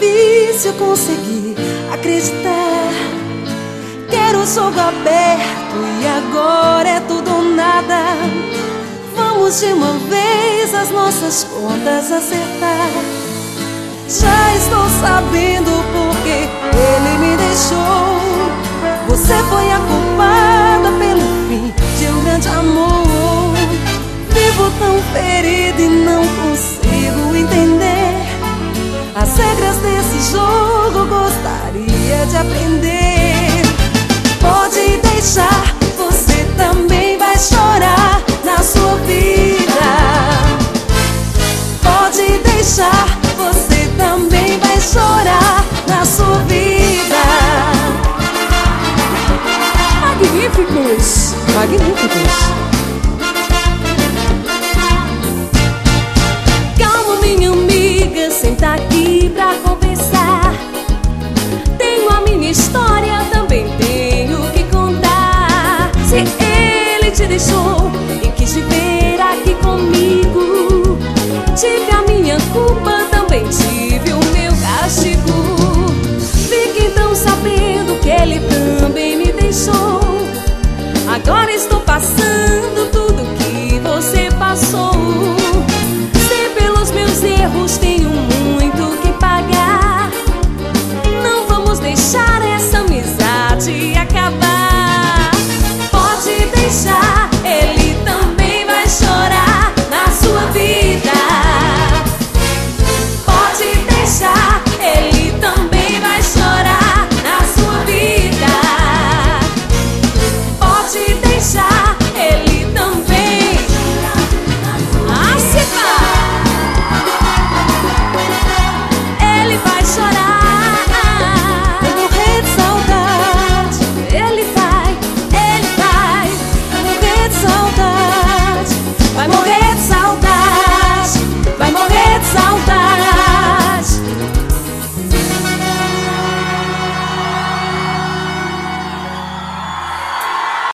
difícil conseguir acreditar. Quero o jogo aberto e agora é tudo ou nada. Vamos de uma vez as nossas contas acertar. Já estou sabendo porque ele me deixou. Você foi a culpada pelo fim de um grande amor. Vivo tão ferido e não consigo entender as regras desse jogo, gostaria de aprender. Pode deixar, você também vai chorar na sua vida. Pode deixar, você também vai chorar na sua vida. Magníficos! Magníficos! Calma, minha amiga, senta aqui pra conversar. Tenho a minha história, também tenho que contar. Se ele te deixou e quis viver aqui comigo, te